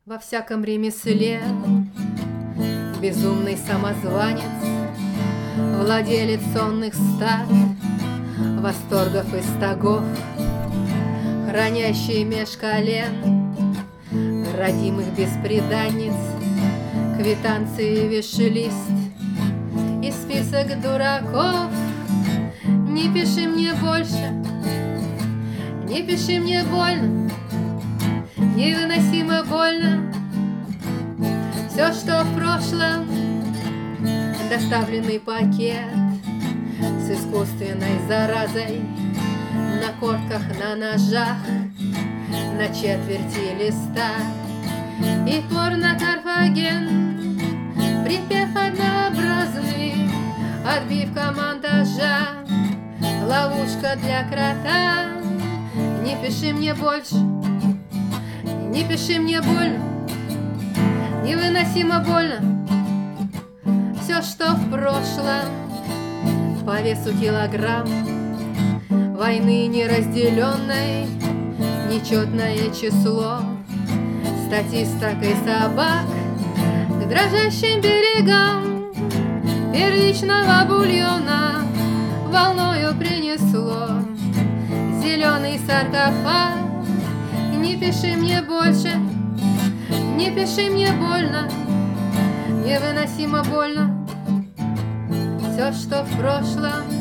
Во всяком ремесле безумный самозванец, владелец сонных стад, восторгов и стогов, хранящий меж колен родимых бесприданниц, квитанции, виш-лист и список дураков. Не пиши мне больше, не пиши мне больно, невыносимо больно. Все, что в прошлом, доставленный пакет с искусственной заразой на корках, на ножах, на четверти листа. И порно-карфаген, припев однообразный, отбивка монтажа, ловушка для крота. Не пиши мне больше, не пиши мне больно, невыносимо больно. Все, что в прошлом, по весу килограмм, войны неразделенной, нечетное число, статистикой собак к дрожащим берегам первичного бульона волною принесло зеленый саркофаг. Не пиши мне больше, не пиши мне больно, невыносимо больно. Все, что в прошлом,